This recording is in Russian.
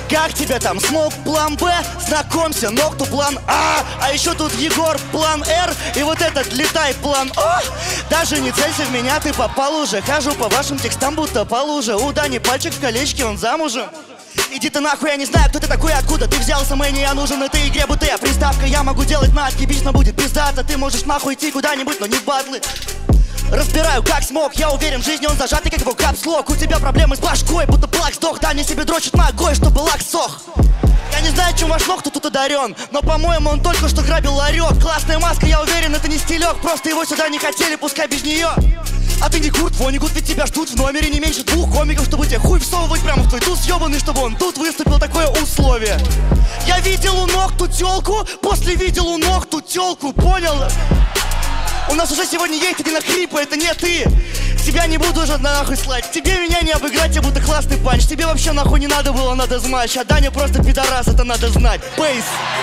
Как тебя там? Смок план Б? Знакомься, Нокту план А. А еще тут Егор план Р. И вот этот летай план О. Даже не целься в меня, ты попал уже. Хожу по вашим текстам, будто по луже. У Дани пальчик в колечке, он замужем. Иди ты нахуй, я не знаю, кто ты такой, откуда ты взялся, мне я нужен этой игре, будто я приставка. Я могу делать на типично будет пиздато. Ты можешь нахуй идти куда-нибудь, но не в батлы. Разбираю как смог, я уверен, в жизни он зажатый, как его капслок. У тебя проблемы с башкой, будто плак сдох. Дани себе дрочит ногой, чтобы лак сох. Я не знаю, чем ваш ног тут одарен, но, по-моему, он только что грабил ларек. Классная маска, я уверен, это не стилек. Просто его сюда не хотели, пускай без нее. А ты не Курт Воннегут, ведь тебя ждут в номере не меньше 2 комиков, чтобы тебе хуй всовывать прямо в твой туз ебаный, чтобы он тут выступил, такое условие. Я видел у ног ту тёлку, после видел у ног ту тёлку, понял? У нас уже сегодня есть один хрипа, это не ты. Тебя не буду уже нахуй слать. Тебе меня не обыграть, я будто классный панч. Тебе вообще нахуй не надо было, надо смачь. А Даня просто пидорас, это надо знать. Бейс.